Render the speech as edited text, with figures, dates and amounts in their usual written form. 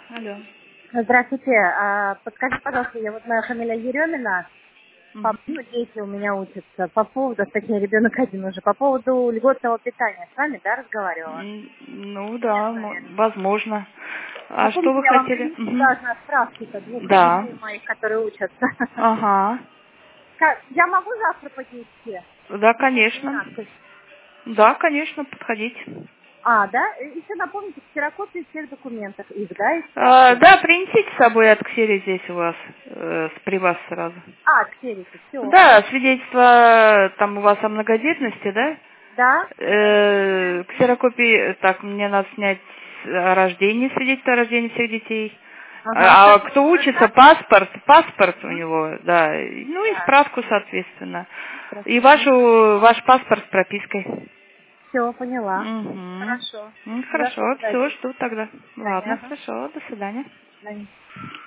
Алло. Здравствуйте. Подскажите, пожалуйста, моя фамилия Еремина. Мгм. Дети у меня учатся. По поводу, точнее, ребенок один уже, по поводу льготного питания. С вами, да, разговаривала? Ну Нет, да, наверное. возможно. А что Помните, вы я вам хотели? принесла Мгм. должна справки-то двух Да. детей моих, которые учатся. Ага. Я могу завтра поднести? Да, В конечно. 12. Да, конечно, подходите. Да? Еще напомните, ксерокопии всех документов их, да, и справки. Да, принесите с собой от ксерии здесь у вас, при вас сразу. Ксерики, все. Да, свидетельство там у вас о многодетности, да? Да? Ксерокопии, так, мне надо снять о рождении, свидетельство о рождении всех детей. Ага, А сейчас кто буду учится, ждать. паспорт у Мгм. него, да, ну и Да. справку, соответственно. И Мгм. ваш паспорт с пропиской. Все, поняла. Угу. Хорошо. Ну, Завтра хорошо, все, подойду. жду тогда. До свидания. Ладно, Ага. хорошо, до свидания. До свидания.